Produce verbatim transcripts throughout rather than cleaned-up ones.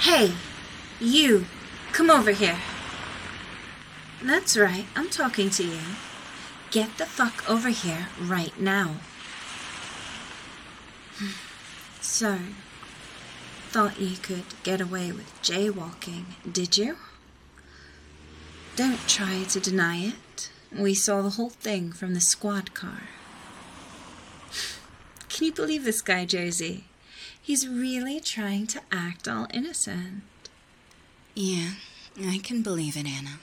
Hey, you, come over here. That's right, I'm talking to you. Get the fuck over here right now. So, thought you could get away with jaywalking, did you? Don't try to deny it. We saw the whole thing from the squad car. Can you believe this guy, Josie? He's really trying to act all innocent. Yeah, I can believe it, Anna.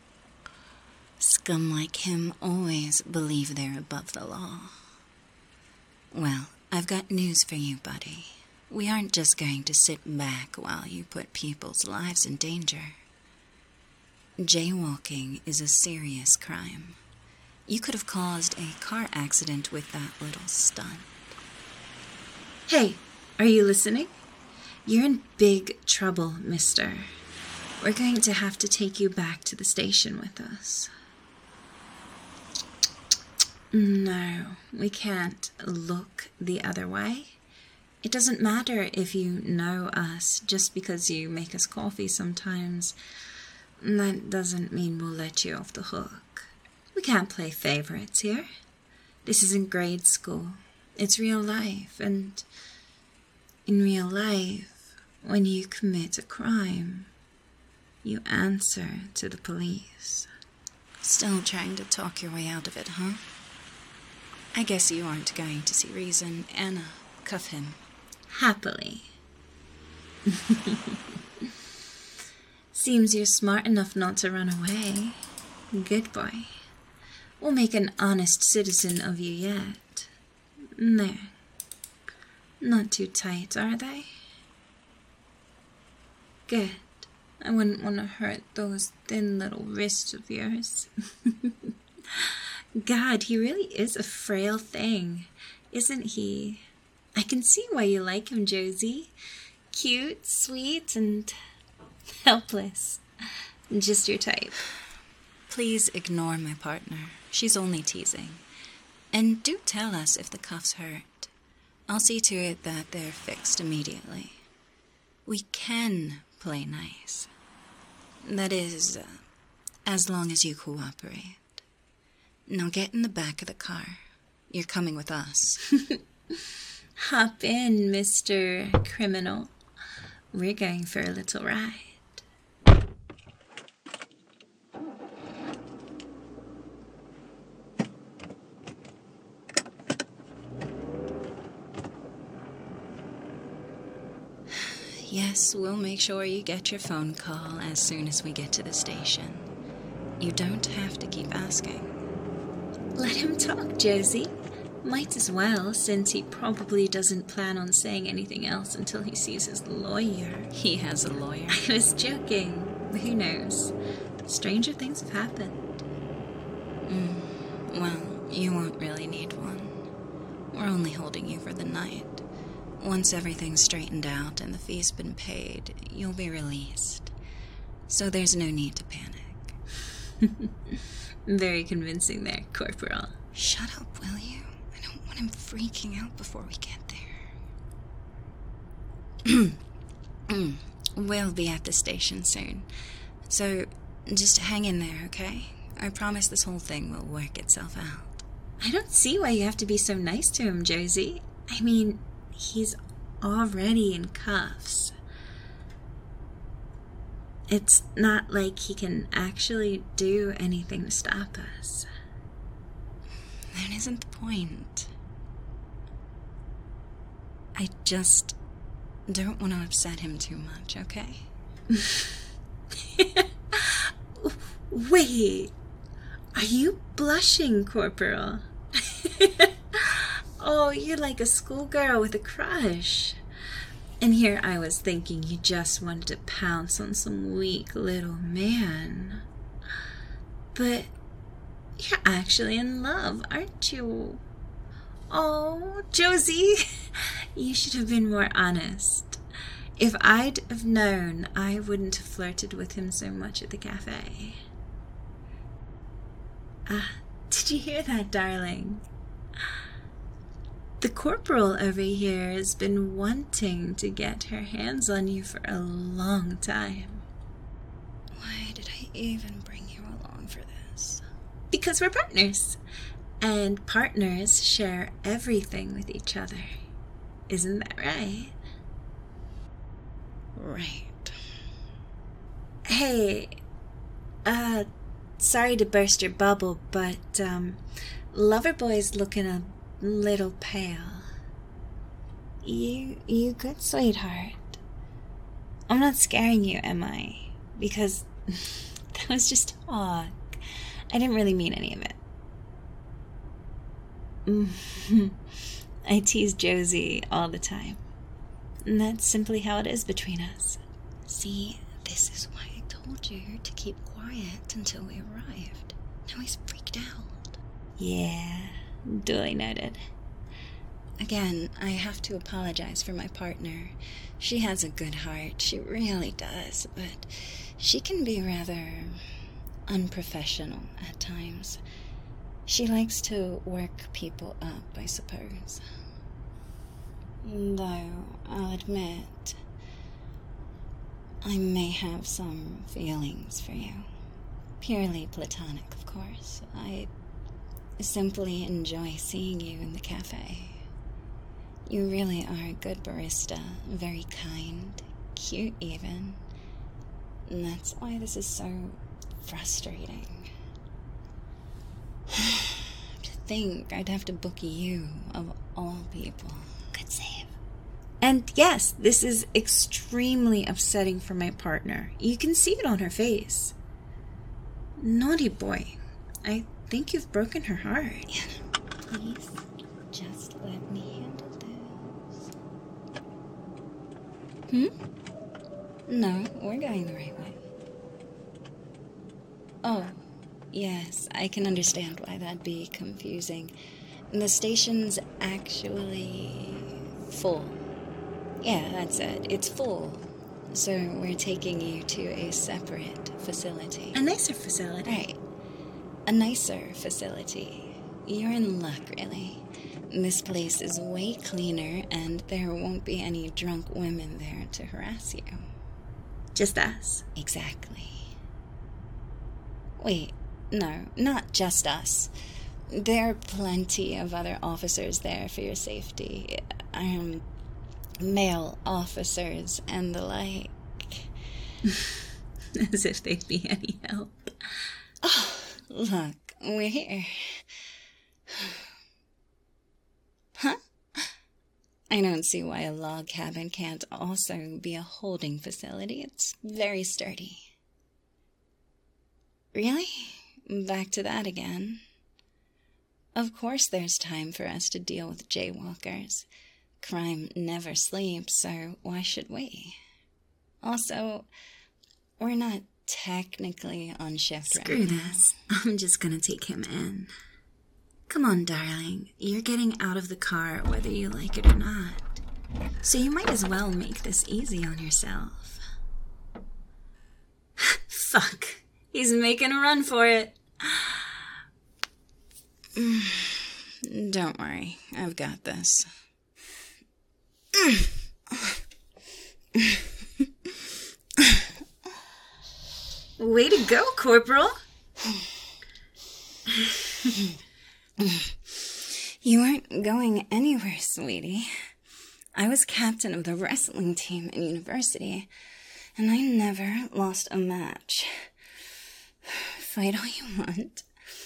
Scum like him always believe they're above the law. Well, I've got news for you, buddy. We aren't just going to sit back while you put people's lives in danger. Jaywalking is a serious crime. You could have caused a car accident with that little stunt. Hey, are you listening? You're in big trouble, mister. We're going to have to take you back to the station with us. No, we can't look the other way. It doesn't matter if you know us just because you make us coffee sometimes. That doesn't mean we'll let you off the hook. We can't play favorites here. This isn't grade school. It's real life, and in real life, when you commit a crime, you answer to the police. Still trying to talk your way out of it, huh? I guess you aren't going to see reason. Anna, cuff him. Happily. Seems you're smart enough not to run away. Good boy. We'll make an honest citizen of you yet. There. Not too tight, are they? Good. I wouldn't want to hurt those thin little wrists of yours. God, he really is a frail thing, isn't he? I can see why you like him, Josie. Cute, sweet, and helpless. Just your type. Please ignore my partner. She's only teasing. And do tell us if the cuffs hurt. I'll see to it that they're fixed immediately. We can play nice. That is, uh, as long as you cooperate. Now get in the back of the car. You're coming with us. Hop in, Mister Criminal. We're going for a little ride. Yes, we'll make sure you get your phone call as soon as we get to the station. You don't have to keep asking. Let him talk, Josie. Might as well, since he probably doesn't plan on saying anything else until he sees his lawyer. He has a lawyer. I was joking. Who knows? Stranger things have happened. Mm, well, you won't really need one. We're only holding you for the night. Once everything's straightened out and the fee's been paid, you'll be released. So there's no need to panic. Very convincing there, Corporal. Shut up, will you? I don't want him freaking out before we get there. We'll be at the station soon. So just hang in there, okay? I promise this whole thing will work itself out. I don't see why you have to be so nice to him, Josie. I mean, he's already in cuffs. It's not like he can actually do anything to stop us. That isn't the point. I just don't want to upset him too much, okay? Wait, are you blushing, Corporal? Oh, you're like a schoolgirl with a crush. And here I was thinking you just wanted to pounce on some weak little man. But you're actually in love, aren't you? Oh, Josie, you should have been more honest. If I'd have known, I wouldn't have flirted with him so much at the cafe. Ah, did you hear that, darling? The corporal over here has been wanting to get her hands on you for a long time. Why did I even bring you along for this? Because we're partners. And partners share everything with each other. Isn't that right? Right. Hey, uh, sorry to burst your bubble, but, um, Loverboy's looking a little pale. You, you good, sweetheart? I'm not scaring you, am I? Because that was just talk. I didn't really mean any of it. I tease Josie all the time. And that's simply how it is between us. See, this is why I told you to keep quiet until we arrived. Now he's freaked out. Yeah, duly noted. Again, I have to apologize for my partner. She has a good heart, she really does, but she can be rather unprofessional at times. She likes to work people up, I suppose. Though, I'll admit, I may have some feelings for you. Purely platonic, of course. I simply enjoy seeing you in the cafe. You really are a good barista, very kind, cute even. And that's why this is so frustrating. To think I'd have to book you, of all people. Good save. And yes, this is extremely upsetting for my partner. You can see it on her face. Naughty boy. I think you've broken her heart. Yeah, please, just let me handle this. Hmm? No, we're going the right way. Oh, yes, I can understand why that'd be confusing. The station's actually full. Yeah, that's it. It's full. So we're taking you to a separate facility. A nicer facility. Right. A nicer facility. You're in luck, really. This place is way cleaner, and there won't be any drunk women there to harass you. Just us. Exactly. Wait, no, not just us. There are plenty of other officers there for your safety. Um, male officers and the like. As if they'd be any help. Oh, look, we're here. Huh? I don't see why a log cabin can't also be a holding facility. It's very sturdy. Really? Back to that again. Of course there's time for us to deal with jaywalkers. Crime never sleeps, so why should we? Also, we're not technically on shift right now. Screw this. I'm just gonna take him in. Come on, darling. You're getting out of the car whether you like it or not. So you might as well make this easy on yourself. Fuck. He's making a run for it. Don't worry. I've got this. Way to go, Corporal. You weren't going anywhere, sweetie. I was captain of the wrestling team in university, and I never lost a match. Fight all you want.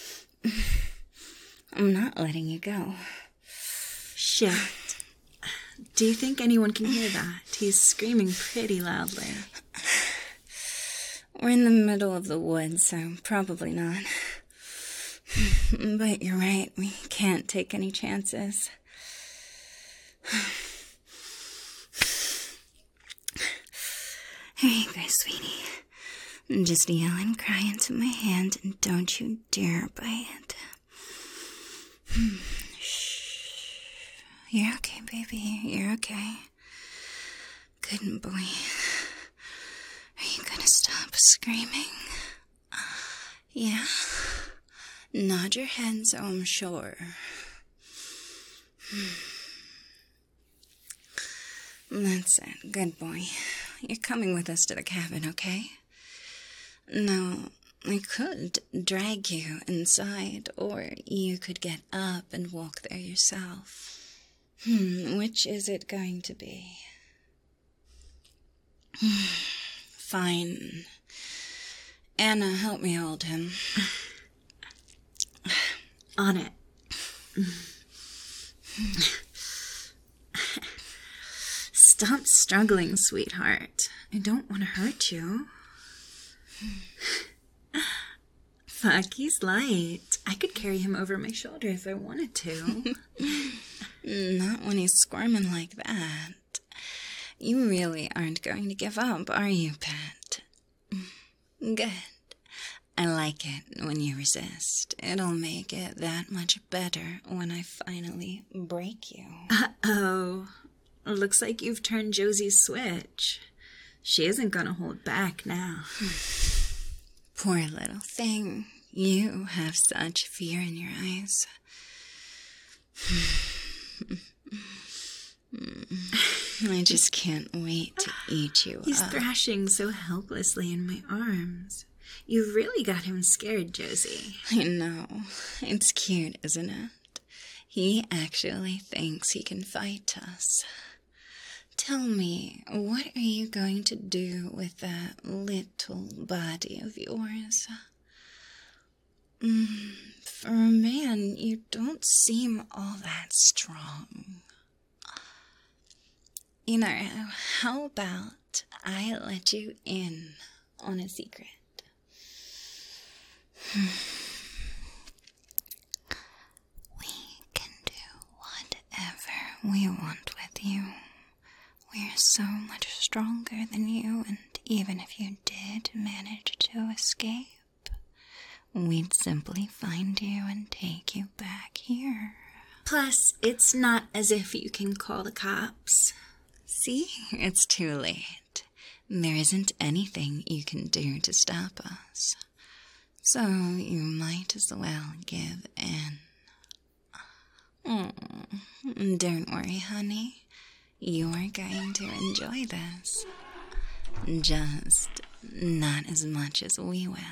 I'm not letting you go. Shit. Do you think anyone can hear that? He's screaming pretty loudly. We're in the middle of the woods, so probably not. But you're right, we can't take any chances. Here you go, sweetie. Just yell and cry into my hand, and don't you dare bite. Shh. You're okay, baby. You're okay. Good boy. Are you gonna stop screaming? Yeah? Nod your head so I'm sure. That's it. Good boy. You're coming with us to the cabin, okay? Now, I could drag you inside, or you could get up and walk there yourself. Hmm, which is it going to be? Fine. Anna, help me hold him. On it. Stop struggling, sweetheart. I don't want to hurt you. Fuck, he's light. I could carry him over my shoulder if I wanted to. Not when he's squirming like that. You really aren't going to give up, are you, pet? Good. I like it when you resist. It'll make it that much better when I finally break you. Uh-oh. Looks like you've turned Josie's switch. She isn't gonna hold back now. Poor little thing. You have such fear in your eyes. I just can't wait to eat you He's up. thrashing so helplessly in my arms. You've really got him scared, Josie. I know. It's cute, isn't it? He actually thinks he can fight us. Tell me, what are you going to do with that little body of yours? Mm, for a man, you don't seem all that strong. You know, how about I let you in on a secret? We can do whatever we want with you. We're so much stronger than you, and even if you did manage to escape, we'd simply find you and take you back here. Plus, it's not as if you can call the cops. See, it's too late. There isn't anything you can do to stop us. So you might as well give in. Oh, don't worry, honey. You're going to enjoy this. Just not as much as we will.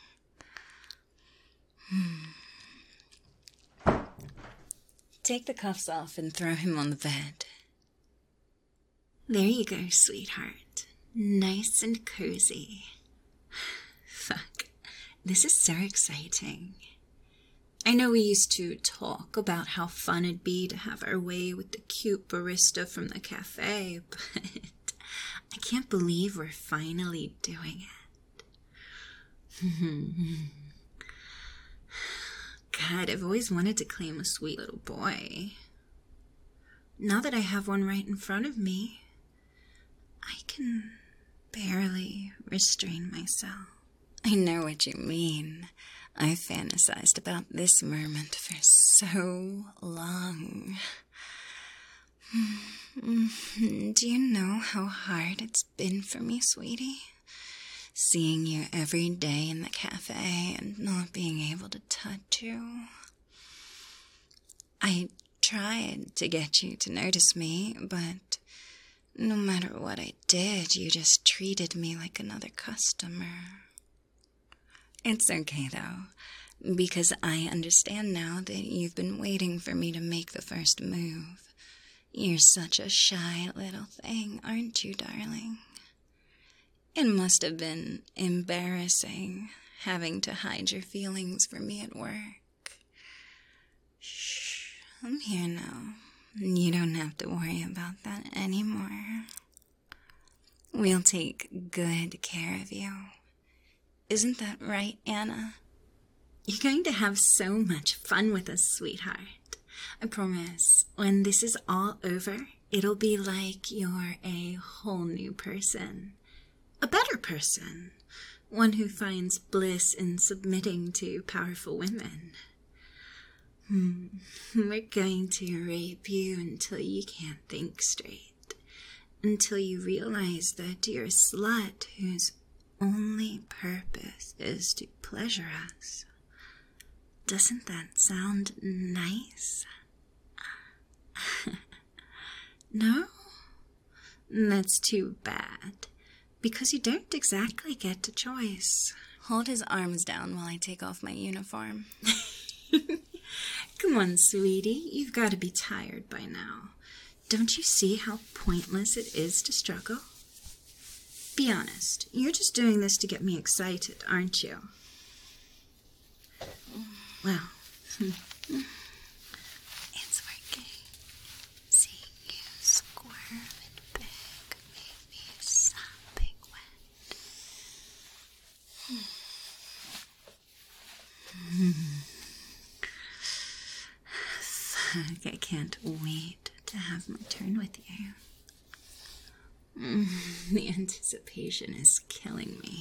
Hmm. Take the cuffs off and throw him on the bed. There you go, sweetheart. Nice and cozy. Fuck. This is so exciting. I know we used to talk about how fun it'd be to have our way with the cute barista from the cafe, but I can't believe we're finally doing it. God, I've always wanted to claim a sweet little boy. Now that I have one right in front of me, I can barely restrain myself. I know what you mean. I've fantasized about this moment for so long. Do you know how hard it's been for me, sweetie? Seeing you every day in the cafe and not being able to touch you. I tried to get you to notice me, but no matter what I did, you just treated me like another customer. It's okay, though, because I understand now that you've been waiting for me to make the first move. You're such a shy little thing, aren't you, darling? It must have been embarrassing having to hide your feelings from me at work. Shh, I'm here now. You don't have to worry about that anymore. We'll take good care of you. Isn't that right, Anna? You're going to have so much fun with us, sweetheart. I promise, when this is all over, it'll be like you're a whole new person. A better person. One who finds bliss in submitting to powerful women. Hmm. We're going to rape you until you can't think straight. Until you realize that you're a slut whose only purpose is to pleasure us. Doesn't that sound nice? No? That's too bad, because you don't exactly get a choice. Hold his arms down while I take off my uniform. Come on, sweetie, you've got to be tired by now. Don't you see how pointless it is to struggle? Be honest, you're just doing this to get me excited, aren't you? Well, it's working. Seeing you squirm and beg made me sopping wet. Fuck, I can't wait to have my turn with you. Mm, the anticipation is killing me.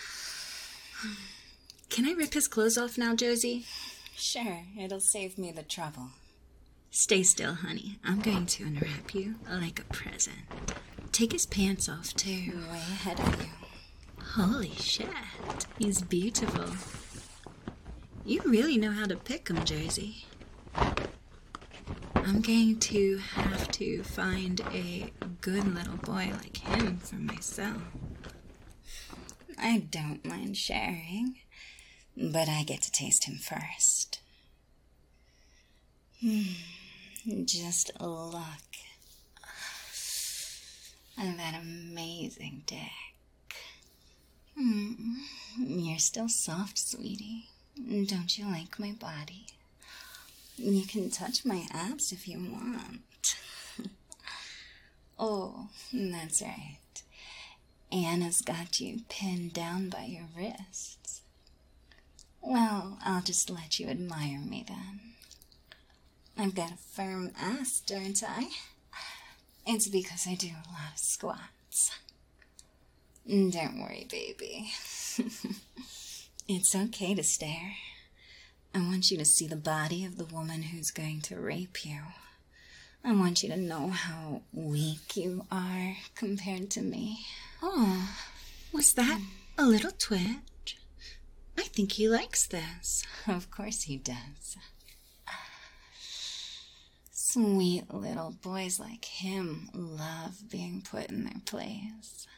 Can I rip his clothes off now, Josie? Sure, it'll save me the trouble. Stay still, honey. I'm going to unwrap you like a present. Take his pants off, too. Way ahead of you. Holy shit, he's beautiful. You really know how to pick him, Josie. I'm going to have to find a good little boy like him for myself. I don't mind sharing, but I get to taste him first. Hmm, just look at that amazing dick. Hmm, you're still soft, sweetie. Don't you like my body? You can touch my abs if you want. Oh, that's right. Anna's got you pinned down by your wrists. Well, I'll just let you admire me then. I've got a firm ass, don't I? It's because I do a lot of squats. Don't worry, baby. It's okay to stare. I want you to see the body of the woman who's going to rape you. I want you to know how weak you are compared to me. Oh, was that a little twitch? I think he likes this. Of course he does. Sweet little boys like him love being put in their place.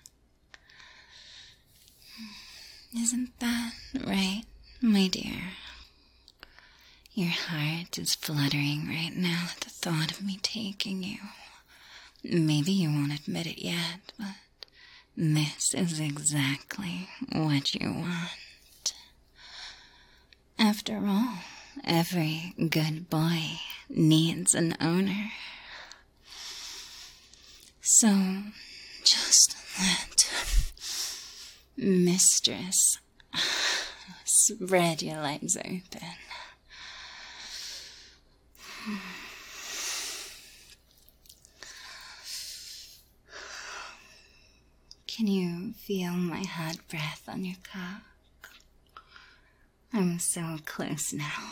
Isn't that right, my dear? Your heart is fluttering right now at the thought of me taking you. Maybe you won't admit it yet, but this is exactly what you want. After all, every good boy needs an owner. So, just let Mistress spread your legs open. Can you feel my hot breath on your cock? I'm so close now.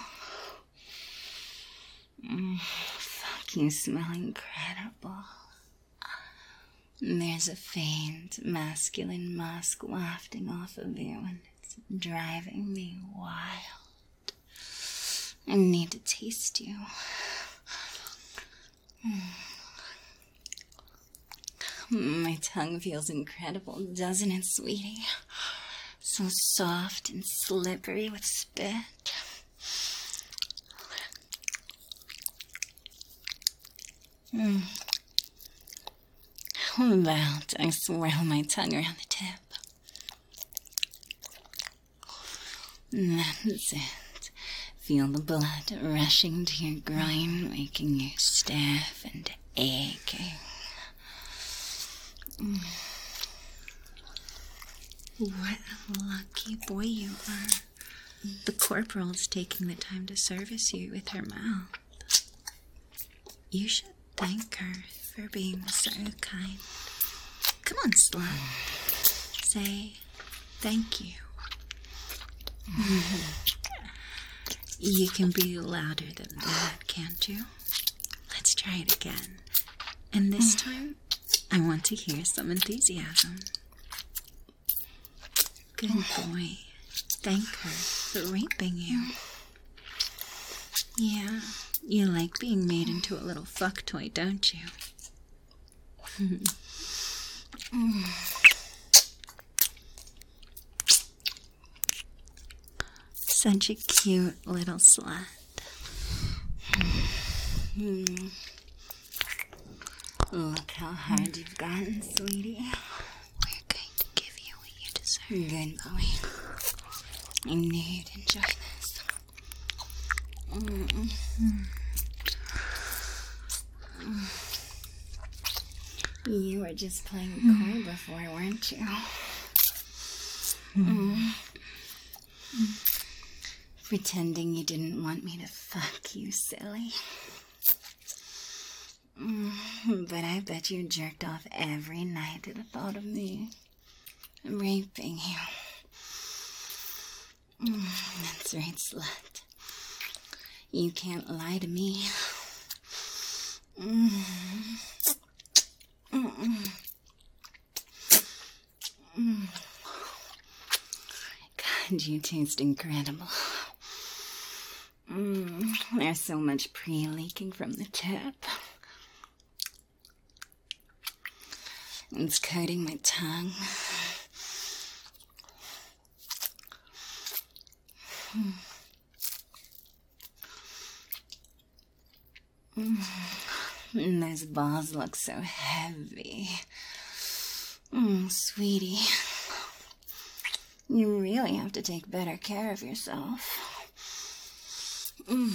Mm, fuck, you smell incredible. There's a faint masculine musk wafting off of you, and it's driving me wild. I need to taste you. My tongue feels incredible, doesn't it, sweetie? So soft and slippery with spit. Mm. How about I swirl my tongue around the tip? That's it. Feel the blood rushing to your groin, making you stiff and aching. Mm. What a lucky boy you are. The corporal's taking the time to service you with her mouth. You should thank her for being so kind. Come on, slut. Say thank you. You can be louder than that, can't you? Let's try it again. And this time, I want to hear some enthusiasm. Good boy. Thank her for raping you. Yeah, you like being made into a little fuck toy, don't you? Such a cute little slut. Mm. Look how hard you've gotten, sweetie. We're going to give you what you deserve. Good boy. I knew you'd enjoy this. Mm. Mm. You were just playing coy before, weren't you? Mm. Pretending you didn't want me to fuck you, silly. Mm, but I bet you jerked off every night at the thought of me raping you. Mm, that's right, slut. You can't lie to me. Mm. Mm-mm. Mm. God, you taste incredible. Mm, there's so much pre-leaking from the tip. It's coating my tongue. Mm. Mm. And those balls look so heavy. Mm, sweetie, you really have to take better care of yourself. Mm.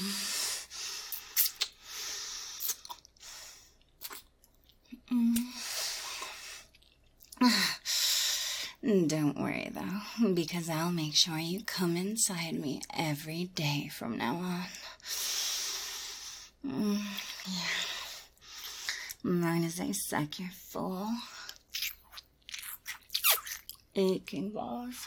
Mm. Don't worry, though, because I'll make sure you come inside me every day from now on. Mm, yeah. As long as I suck your full aching balls.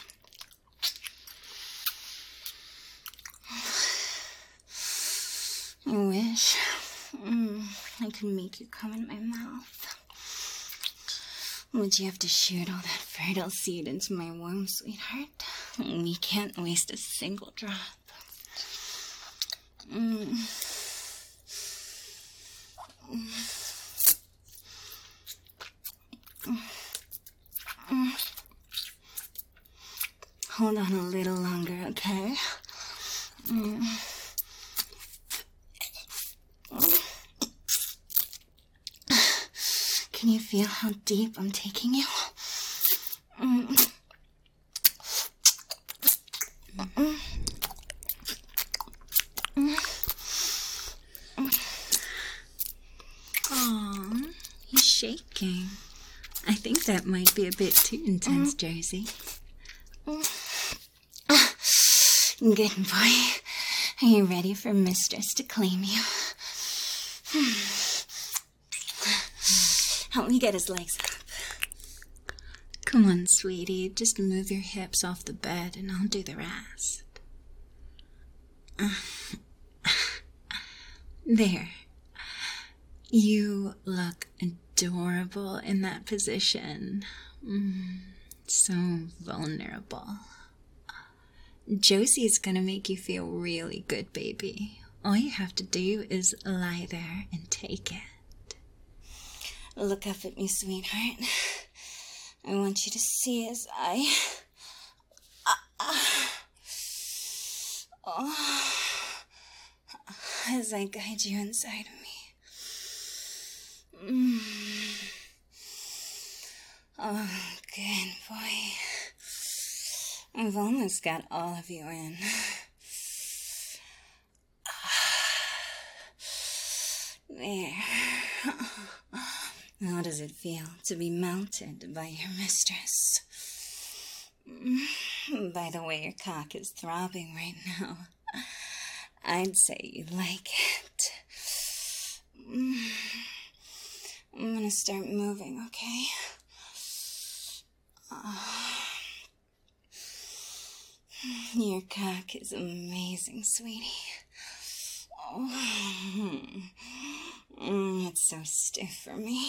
I wish mm, I could make you come in my mouth. Would you have to shoot all that fertile seed into my womb, sweetheart? We can't waste a single drop. Mm. Mm. Hold on a little longer, okay? Mm. Can you feel how deep I'm taking you? Mm. Mm. Aw, he's shaking. I think that might be a bit too intense, mm. Josie. Good boy. Are you ready for Mistress to claim you? Help me get his legs up. Come on, sweetie. Just move your hips off the bed and I'll do the rest. There. You look adorable in that position. Mm, so vulnerable. Josie's gonna make you feel really good, baby. All you have to do is lie there and take it. Look up at me, sweetheart. I want you to see as I... Oh, as I guide you inside of me. Mm. Oh, good boy. I've almost got all of you in. There. How does it feel to be melted by your mistress? By the way your cock is throbbing right now, I'd say you like it. I'm gonna start moving, okay? Oh. Your cock is amazing, sweetie. Oh. Mm, it's so stiff for me.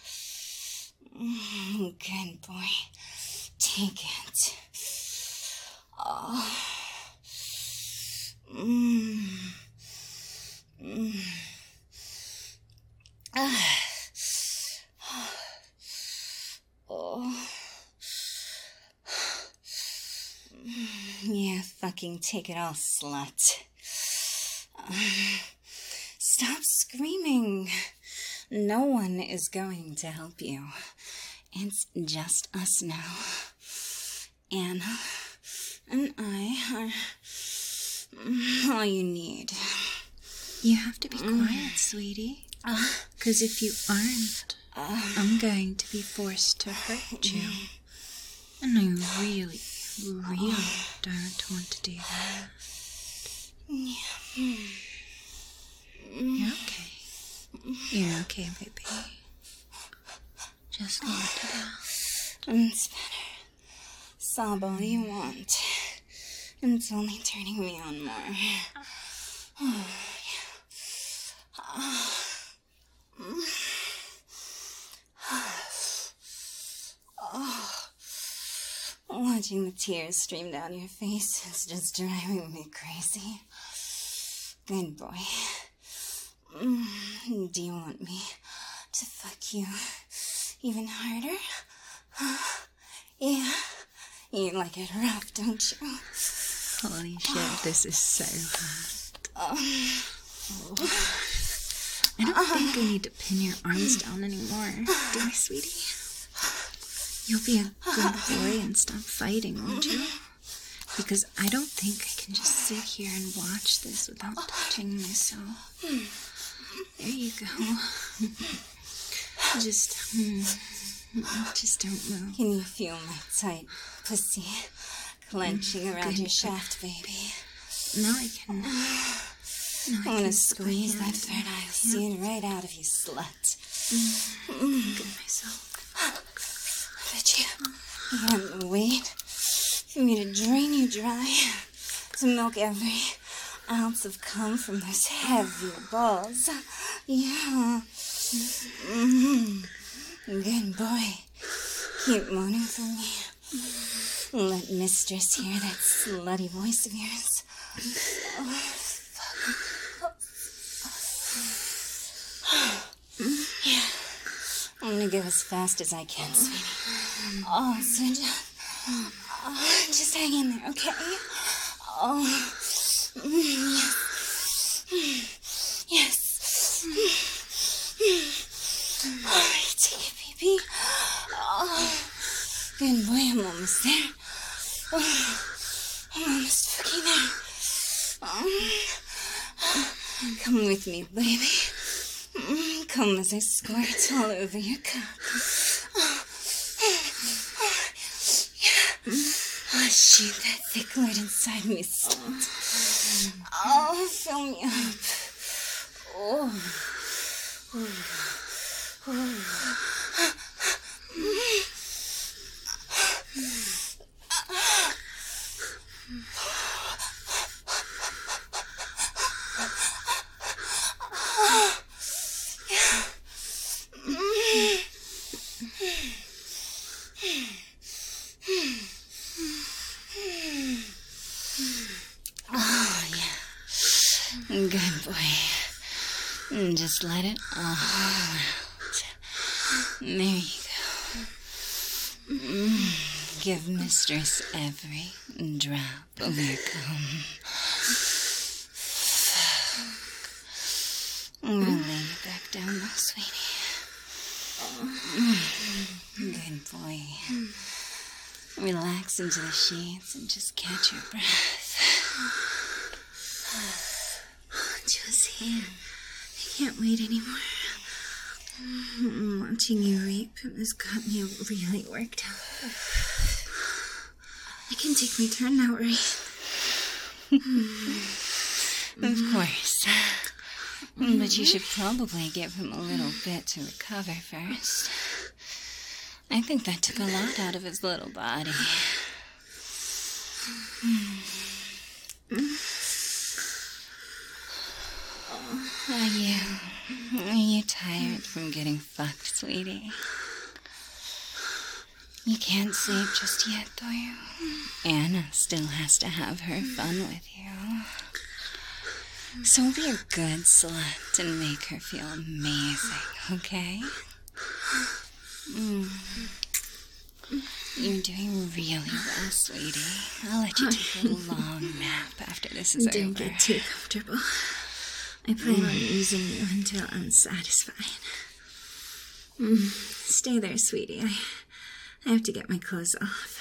Mm, good boy. Take it. Oh. Mm. Mm. Ah. Oh. Yeah, fucking take it all, slut. Um, stop screaming. No one is going to help you. It's just us now. Anna and I are all you need. You have to be quiet, sweetie. Because if you aren't, I'm going to be forced to hurt you. And I really, really don't want to do that. You're okay. You're okay, baby. Just let it out. It's better. Sob all you want. It's only turning me on more. Oh, yeah. Oh. Watching the tears stream down your face is just driving me crazy. Good boy. Mm, do you want me to fuck you even harder? Huh? Yeah. You like it rough, don't you? Holy shit, this is so hot. Um, I don't think I need to pin your arms down anymore, do I, sweetie? You'll be a good boy and stop fighting, won't you? Because I don't think I can just sit here and watch this without touching myself. There you go. Just, just don't move. Can you feel my tight pussy clenching around Good. your shaft, baby? Now I can. Now I I want can to squeeze that hand third eye seed right out of you, slut. Look at myself. But you, you can't wait for me to drain you dry, to milk every ounce of cum from those heavy balls. Yeah. Mm-hmm. Good boy. Keep moaning for me. Let mistress hear that slutty voice of yours. Oh, fuck. Yeah. I'm gonna go as fast as I can, sweetie. Oh, so just, oh, just hang in there, okay? Oh, yes. Yes. Oh, take it, baby. Oh, good boy, I'm almost there. Oh, I'm almost fucking there. Oh, come with me, baby. Come as I squirt all over your cock. Oh, yeah. Oh, shoot that thick light inside me, slut. Oh, fill me up. Oh. Oh. Oh. Oh, yeah. Good boy. Just let it all out. There you go. Mm. Give mistress every drop of your cum. I'm gonna lay you back down now, sweetie. Good boy. Relax into the sheets and just catch your breath. Josie, I can't wait anymore. Watching you rape has got me really worked up. I can take my turn now, right? Of course. But you should probably give him a little bit to recover first. I think that took a lot out of his little body. Are you, are you tired from getting fucked, sweetie? You can't sleep just yet, do you? Anna still has to have her fun with you. So be a good slut and make her feel amazing, okay? Mm. You're doing really well, sweetie. I'll let you take a long nap after this is Don't over. get too comfortable. I plan on using you until I'm satisfied. Mm, stay there, sweetie. I, I have to get my clothes off.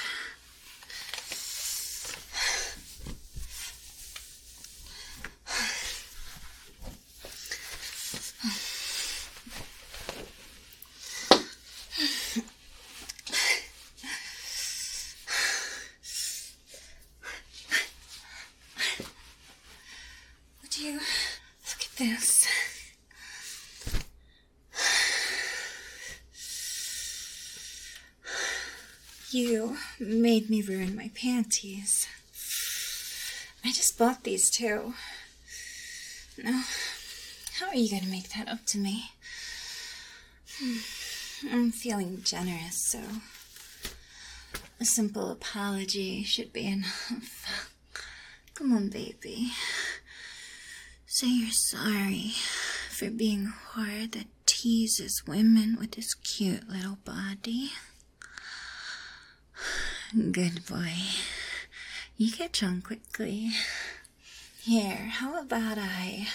Would you look at this? You made me ruin my panties. I just bought these too. Now, how are you going to make that up to me? I'm feeling generous, so a simple apology should be enough. Come on, baby. Say you're sorry for being a whore that teases women with his cute little body. Good boy. You catch on quickly. Here, how about I...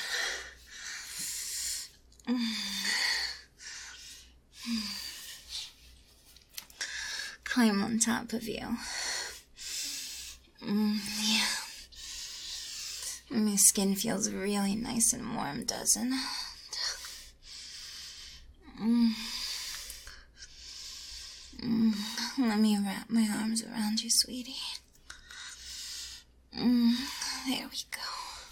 climb on top of you. Mm, yeah. My skin feels really nice and warm, doesn't it? Mm. Mm. Let me wrap my arms around you, sweetie. Mm. There we go.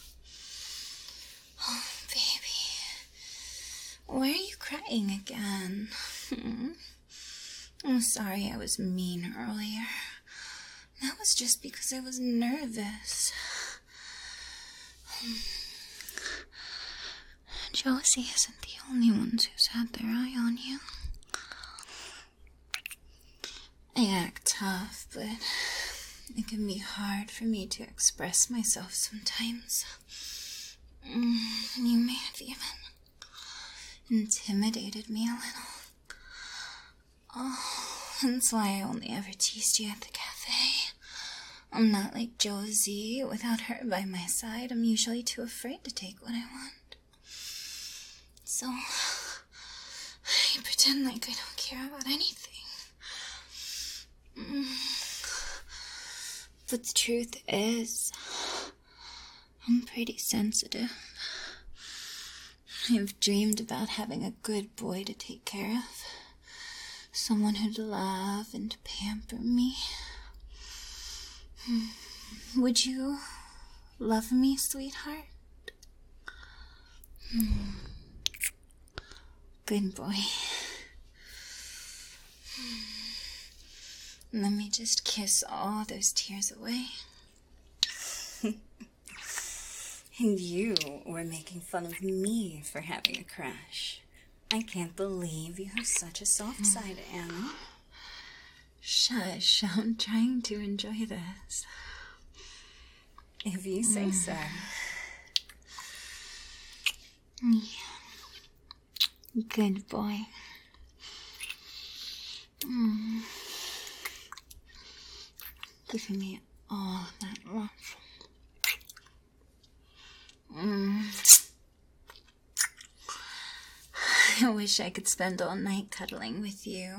Oh, baby. Why are you crying again? Hmm? I'm sorry I was mean earlier. That was just because I was nervous. Josie isn't the only one who's had their eye on you. I act tough, but it can be hard for me to express myself sometimes. You may have even intimidated me a little. Oh, that's why I only ever teased you at the cafe. I'm not like Josie. Without her by my side, I'm usually too afraid to take what I want. So, I pretend like I don't care about anything. But the truth is, I'm pretty sensitive. I've dreamed about having a good boy to take care of. Someone who'd love and pamper me. Would you love me, sweetheart? Good boy. Let me just kiss all those tears away. And you were making fun of me for having a crush. I can't believe you have such a soft side, Anna. Shush, I'm trying to enjoy this. If you say so. Yeah. Good boy. Mm. Give me all that love. Mm. I wish I could spend all night cuddling with you.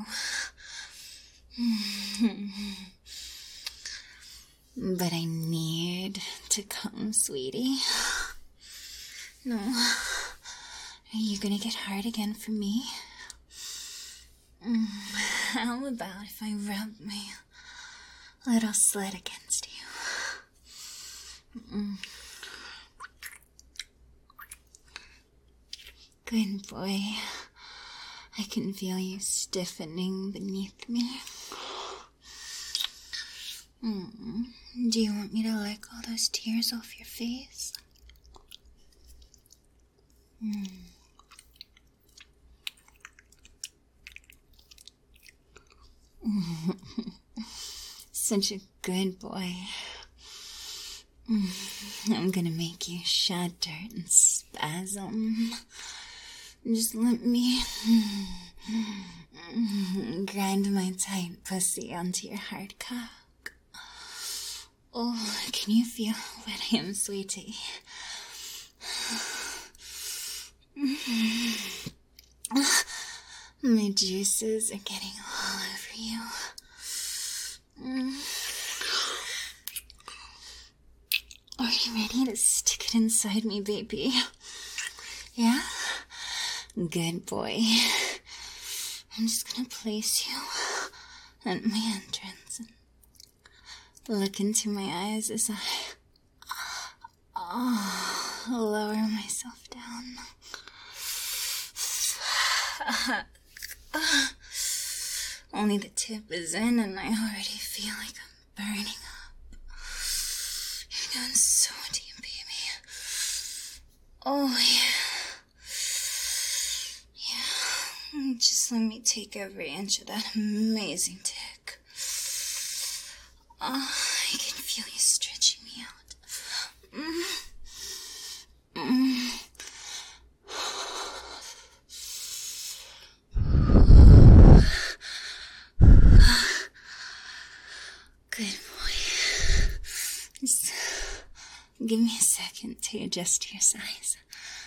But I need to come, sweetie. No. Are you gonna get hard again for me? How about if I rub my little slit against you? Mm. Good boy. I can feel you stiffening beneath me. Mm. Do you want me to lick all those tears off your face? Mm. Such a good boy. I'm gonna make you shudder and spasm. Just let me Grind my tight pussy onto your hard cock. Oh, can you feel what I am, sweetie? My juices are getting all over you. Are you ready to stick it inside me, baby? Yeah? Good boy. I'm just gonna place you at my entrance and look into my eyes as I oh, lower myself down. Only the tip is in and I already feel like I'm burning up. You're going so deep, baby. Oh, yeah. Yeah. Just let me take every inch of that amazing dick. Oh, I can feel you stretching me out. Mm. Mm. Good boy. Just give me a second to adjust your size.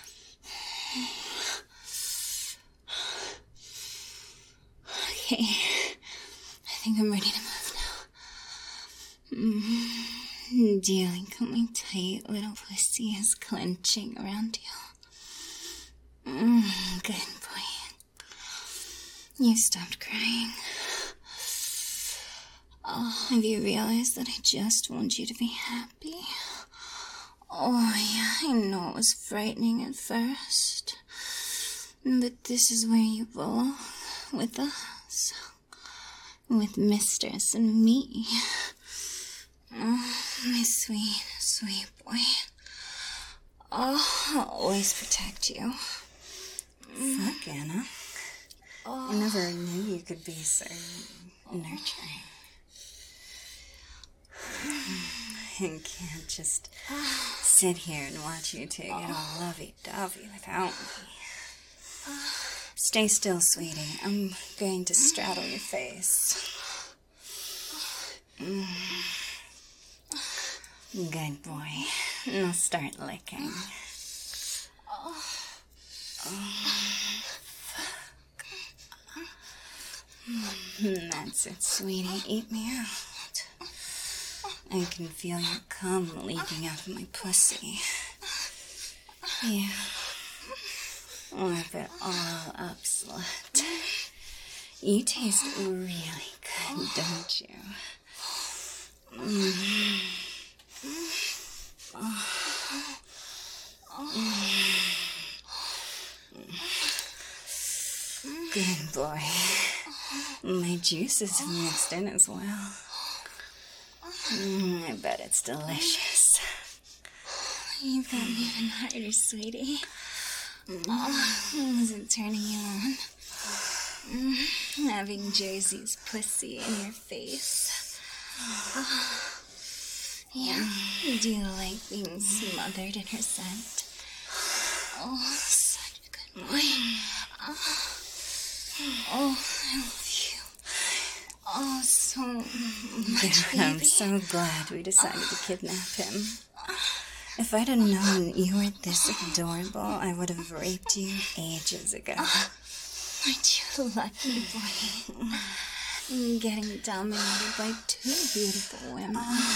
Okay, I think I'm ready to move now. Mm-hmm. Do you like my tight little pussy is clenching around you? Mm, good boy. You stopped crying. Oh, have you realized that I just want you to be happy? Oh, yeah, I know it was frightening at first. But this is where you belong, with us. With Mistress and me. Oh, my sweet, sweet boy. Oh, I'll always protect you. Fuck, Anna. Oh. I never knew you could be so nurturing. I can't just sit here and watch you two get all lovey-dovey without me. Stay still, sweetie. I'm going to straddle your face. Mm. Good boy. Now start licking. Oh. That's it, sweetie. Eat me out. I can feel your cum leaking out of my pussy. Yeah. Lap it all up, slut. You taste really good, don't you? Mm. Oh. Good boy. My juices have mixed in as well. Mm, I bet it's delicious. You've got me even harder, sweetie. Oh, is it turning you on? Mm, having Josie's pussy in your face. Oh, yeah. Do you like being smothered in her scent? Oh, such a good boy. Oh, oh I love you. Oh, so much, baby. I'm so glad we decided to kidnap him. If I'd have known you were this adorable, I would have raped you ages ago. Aren't you lucky, boy? Getting dominated by two beautiful women.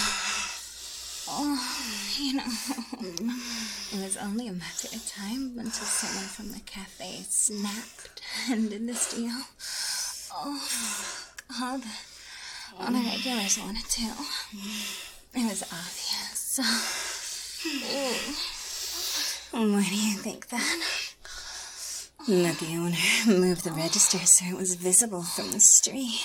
Oh, you know, it was only a matter of time until someone from the cafe snapped and did this deal. Oh, all the, all the regulars wanted to. It was obvious. Why do you think that? That the owner moved the register so it was visible from the street.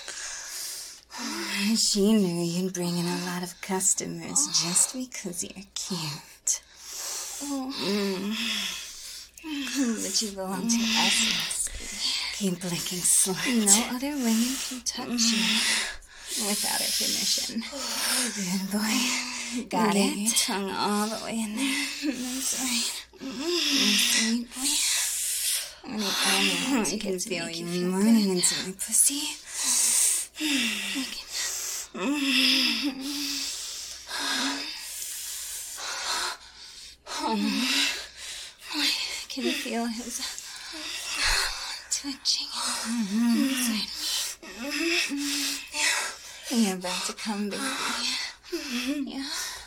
She knew you'd bring in a lot of customers just because you're cute. Mm. But you belong to us, sweetie. Keep licking, slut. No other women can touch you without our permission. Good boy. Got Get it? your tongue all the way in there. That's right. My sweet boy. Any animals I you can get to feel make you feel moaning good. into my pussy. I can feel his twitching inside me. You're about to come, baby. Yeah.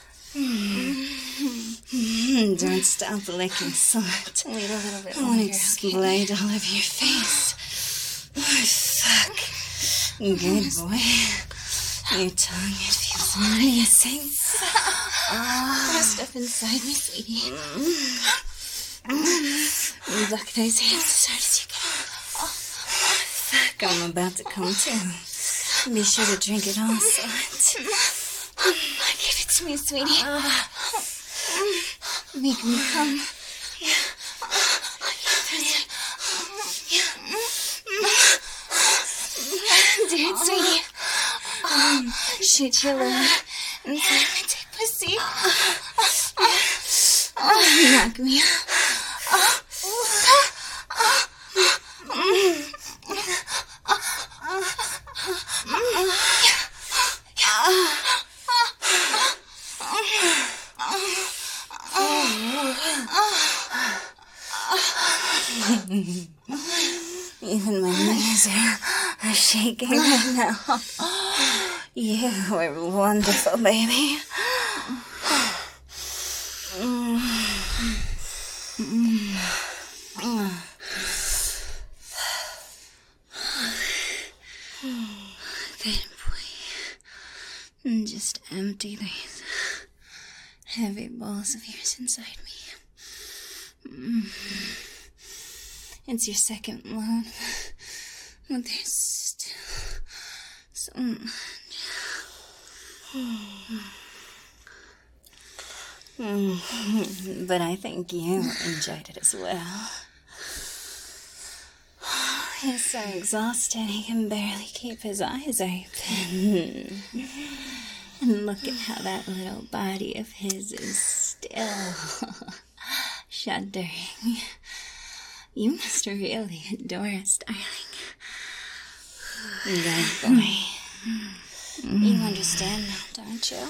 Don't stop licking slut. Wait a little bit I want longer, to explode all over your face. Oh, fuck. Good boy. Your tongue, it feels amazing. Pressed up inside me, sweetie. Look those hips as hard as you can. Fuck, I'm about to come too. Be sure to drink it all, slut. Give it to me, sweetie. Make me come. Do it, sweetie. Shoot your load inside my tight pussy. Knock me up. Even my knees are, are shaking right now. You were wonderful, baby. Good boy. Just empty these heavy balls of yours inside me. It's your second load, but there's still so much. But I think you enjoyed it as well. He's so exhausted he can barely keep his eyes open. And look at how that little body of his is still shuddering. You must really adore us, darling. Good boy. You understand now, don't you?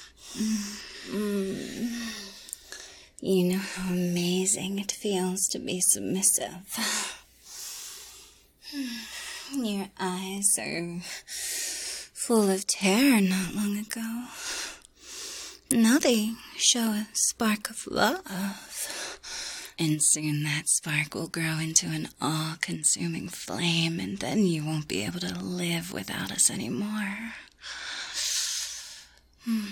Mm. You know how amazing it feels to be submissive. Your eyes are full of terror not long ago. Now they show a spark of love. And soon that spark will grow into an all-consuming flame, and then you won't be able to live without us anymore. Hmm.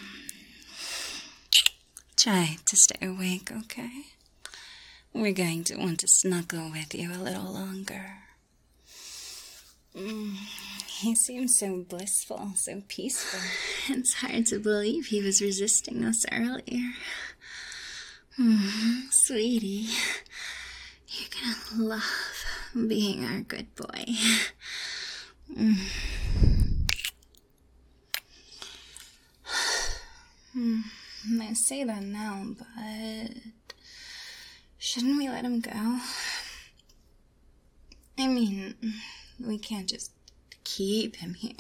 Try to stay awake, okay? We're going to want to snuggle with you a little longer. Mm. He seems so blissful, so peaceful. It's hard to believe he was resisting us earlier. Mm, sweetie, you're gonna love being our good boy. Mm. Mm, I say that now, but shouldn't we let him go? I mean, we can't just keep him here.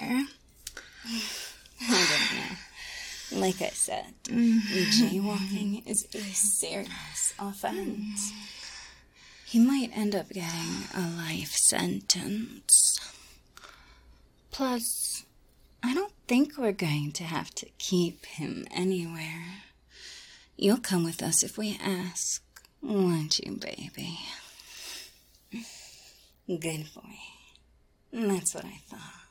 I don't know. Like I said, mm-hmm. jaywalking is a serious offense. He might end up getting a life sentence. Plus, I don't think we're going to have to keep him anywhere. You'll come with us if we ask, won't you, baby? Good boy. That's what I thought.